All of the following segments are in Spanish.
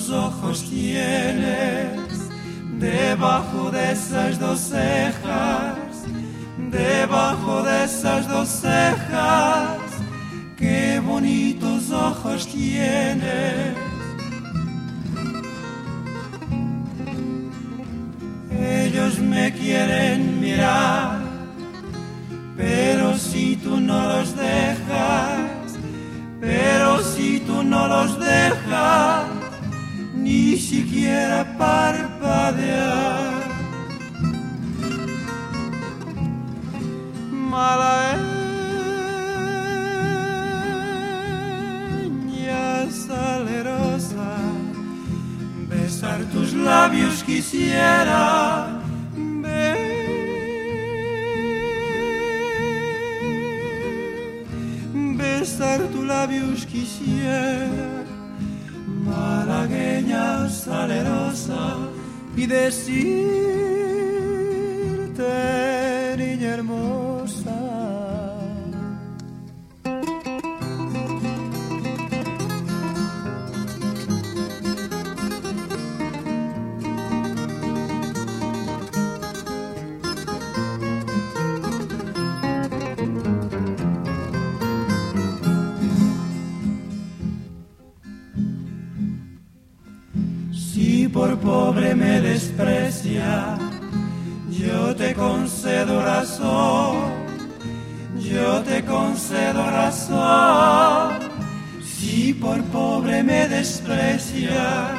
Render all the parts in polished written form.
bonitos ojos tienes debajo de esas dos cejas, debajo de esas dos cejas. Qué bonitos ojos tienes. Ellos me quieren mirar, pero si tú no los dejas, pero si tú no los dejas, ni siquiera parpadear. Malagueña salerosa, besar tus labios quisiera. Besar tus labios quisiera, malagueña salerosa, y decirte, niña hermosa. Si por pobre me desprecia, yo te concedo razón, yo te concedo razón. Si por pobre me desprecia,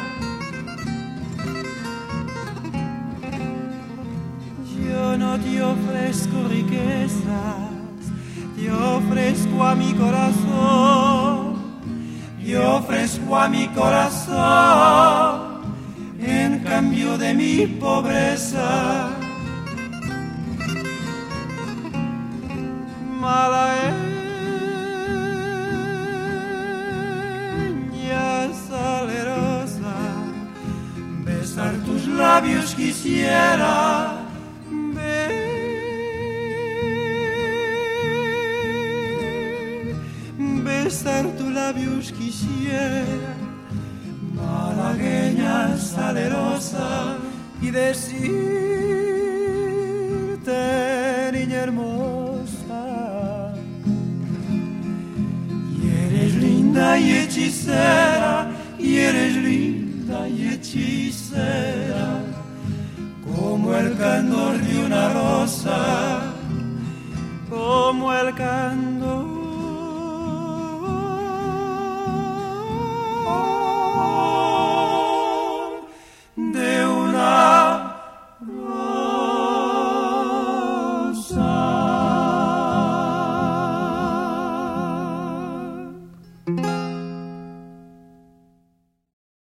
yo no te ofrezco riquezas, te ofrezco a mi corazón, yo ofrezco a mi corazón en cambio de mi pobreza. Malagueña salerosa, besar tus labios quisiera. Besar tus labios quisiera, malagueña salerosa, y decirte, niña hermosa, y eres linda y hechicera, y eres linda y hechicera, como el candor de una rosa, como el candor